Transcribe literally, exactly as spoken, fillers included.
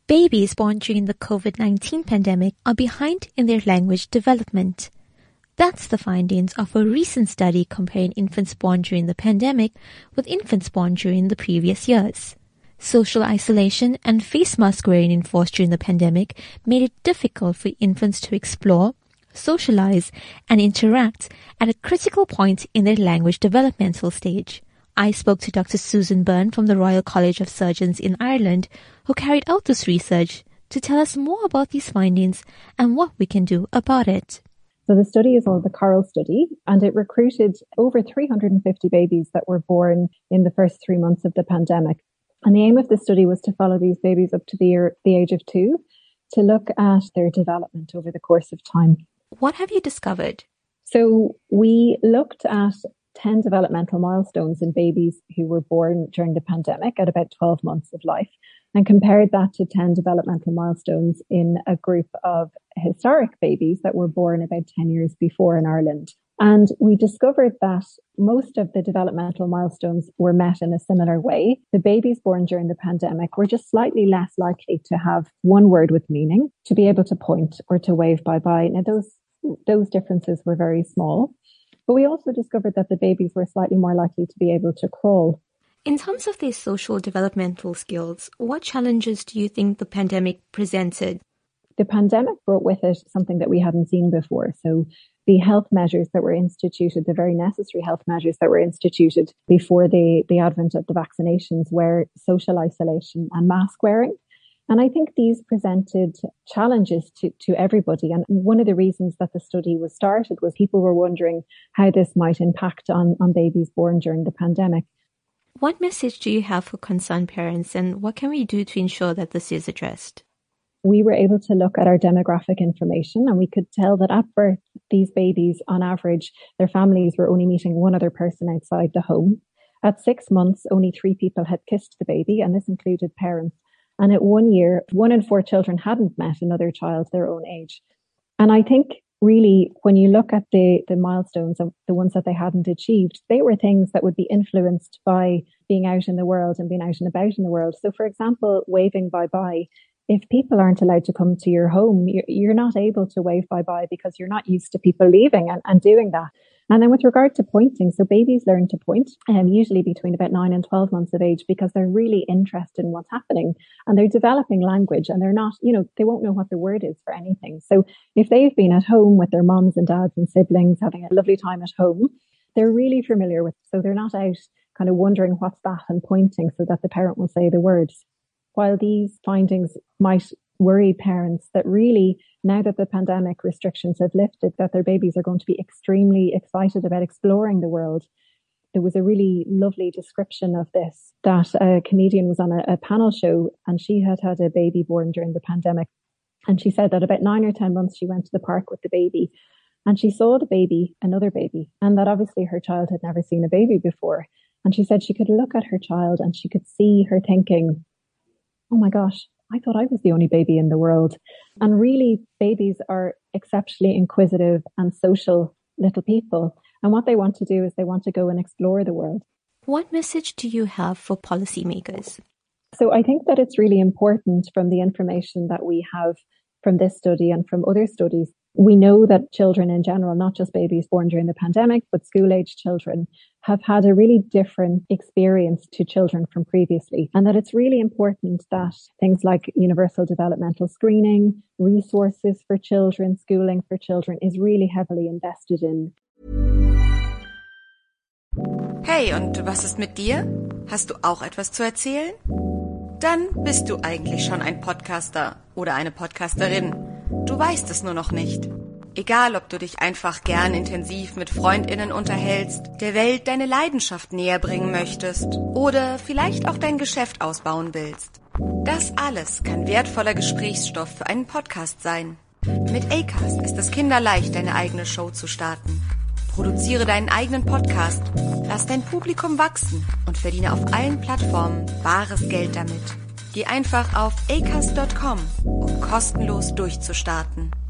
Babies born during the COVID nineteen pandemic are behind in their language development. That's the findings of a recent study comparing infants born during the pandemic with infants born during the previous years. Social isolation and face mask wearing enforced during the pandemic made it difficult for infants to explore, socialize, and interact at a critical point in their language developmental stage. I spoke to Doctor Susan Byrne from the Royal College of Surgeons in Ireland, who carried out this research, to tell us more about these findings and what we can do about it. So the study is called the CORAL study, and it recruited over three hundred fifty babies that were born in the first three months of the pandemic. And the aim of the study was to follow these babies up to the, year, the age of two to look at their development over the course of time. What have you discovered? So we looked at ten developmental milestones in babies who were born during the pandemic at about twelve months of life, and compared that to ten developmental milestones in a group of historic babies that were born about ten years before in Ireland. And we discovered that most of the developmental milestones were met in a similar way. The babies born during the pandemic were just slightly less likely to have one word with meaning, to be able to point or to wave bye-bye. Now, those, those differences were very small. But we also discovered that the babies were slightly more likely to be able to crawl. In terms of their social developmental skills, what challenges do you think the pandemic presented? The pandemic brought with it something that we hadn't seen before. So the health measures that were instituted, the very necessary health measures that were instituted before the, the advent of the vaccinations, were social isolation and mask wearing. And I think these presented challenges to, to everybody. And one of the reasons that the study was started was people were wondering how this might impact on, on babies born during the pandemic. What message do you have for concerned parents, and what can we do to ensure that this is addressed? We were able to look at our demographic information, and we could tell that at birth, these babies, on average, their families were only meeting one other person outside the home. At six months, only three people had kissed the baby, and this included parents. And at one year, one in four children hadn't met another child their own age. And I think really, when you look at the, the milestones of the ones that they hadn't achieved, they were things that would be influenced by being out in the world and being out and about in the world. So, for example, waving bye-bye. If people aren't allowed to come to your home, you're, you're not able to wave bye-bye because you're not used to people leaving and, and doing that. And then with regard to pointing, so babies learn to point, um, usually between about nine and twelve months of age, because they're really interested in what's happening and they're developing language, and they're not, you know, they won't know what the word is for anything. So if they've been at home with their moms and dads and siblings having a lovely time at home, they're really familiar with it. So they're not out kind of wondering what's that and pointing so that the parent will say the words. While these findings might worry parents, that really, now that the pandemic restrictions have lifted, that their babies are going to be extremely excited about exploring the world. There was a really lovely description of this, that a comedian was on a, a panel show, and she had had a baby born during the pandemic. And she said that about nine or ten months, she went to the park with the baby, and she saw the baby, another baby, and that obviously her child had never seen a baby before. And she said she could look at her child and she could see her thinking, oh my gosh, I thought I was the only baby in the world. And really, babies are exceptionally inquisitive and social little people. And what they want to do is they want to go and explore the world. What message do you have for policymakers? So I think that it's really important, from the information that we have from this study and from other studies. We know that children in general, not just babies born during the pandemic, but school-age children, have had a really different experience to children from previously. And that it's really important that things like universal developmental screening, resources for children, schooling for children is really heavily invested in. Hey, und was ist mit dir? Hast du auch etwas zu erzählen? Dann bist du eigentlich schon ein Podcaster oder eine Podcasterin. Du weißt es nur noch nicht. Egal, ob du dich einfach gern intensiv mit FreundInnen unterhältst, der Welt deine Leidenschaft näher bringen möchtest oder vielleicht auch dein Geschäft ausbauen willst. Das alles kann wertvoller Gesprächsstoff für einen Podcast sein. Mit Acast ist es kinderleicht, deine eigene Show zu starten. Produziere deinen eigenen Podcast, lass dein Publikum wachsen und verdiene auf allen Plattformen bares Geld damit. Geh einfach auf acast Punkt com, um kostenlos durchzustarten.